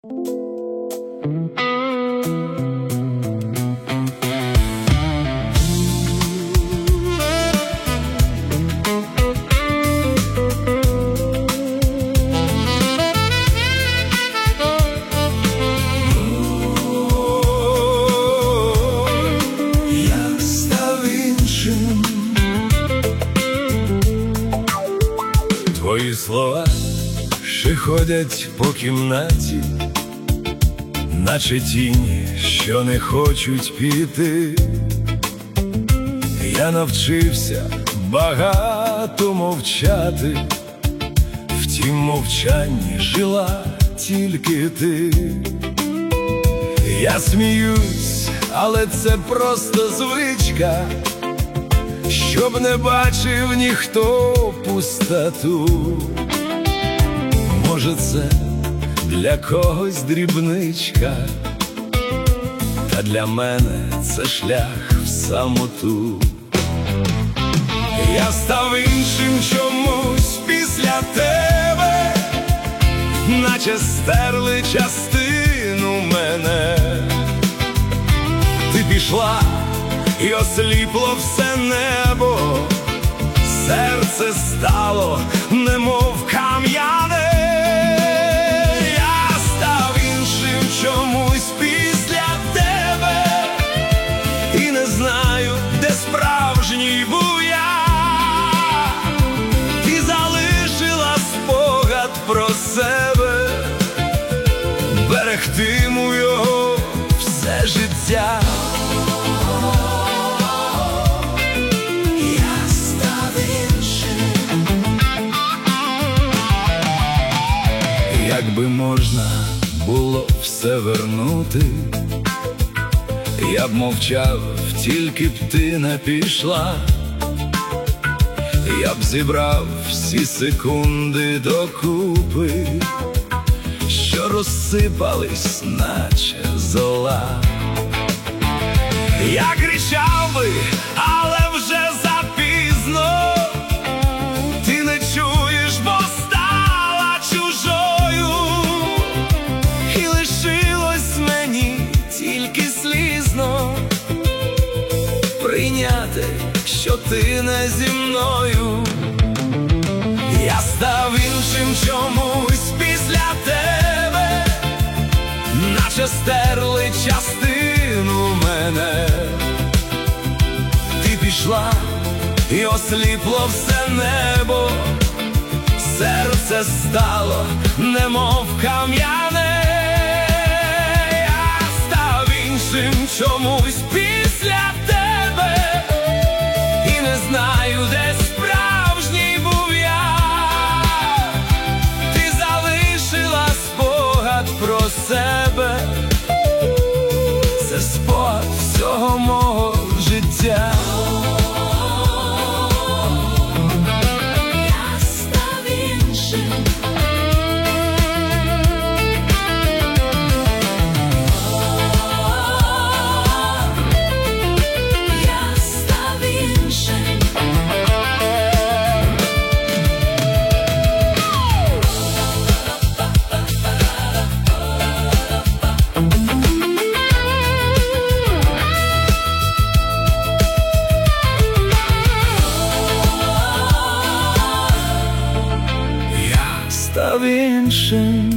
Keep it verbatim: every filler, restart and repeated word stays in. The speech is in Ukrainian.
Твої слова ще ходять по кімнаті, наче тіні, що не хочуть піти. Я навчився багато мовчати, в тім мовчанні жила тільки ти. Я сміюсь, але це просто звичка, щоб не бачив ніхто пустоту. Може, це для когось дрібничка, та для мене це шлях в самоту. Я став іншим чомусь після тебе, наче стерли частину мене. Ти пішла і осліпло все небо, серце стало немов кам'яне. Я став іншим чомусь після тебе, і не знаю, де справжній був я. Ти залишила спогад про себе, берегтиму його все життя. Якби можна було все вернути, я б мовчав, тільки б ти не пішла. Я б зібрав всі секунди докупи, що розсипались, наче зола. Я кричав би, але вже запізно. Ти не чуєш, бо стала чужою, і лишилось мені тільки слізно прийняти, що ти не зі мною. Я став іншим чомусь після тебе, наче стерли частину мене. Ти пішла і осліпло все небо, серце стало немов кам'яне. Я став іншим чомусь після тебе, і не знаю, де справжній був я. Ти залишила спогад про себе, це спогад всього мого життя. Став іншим.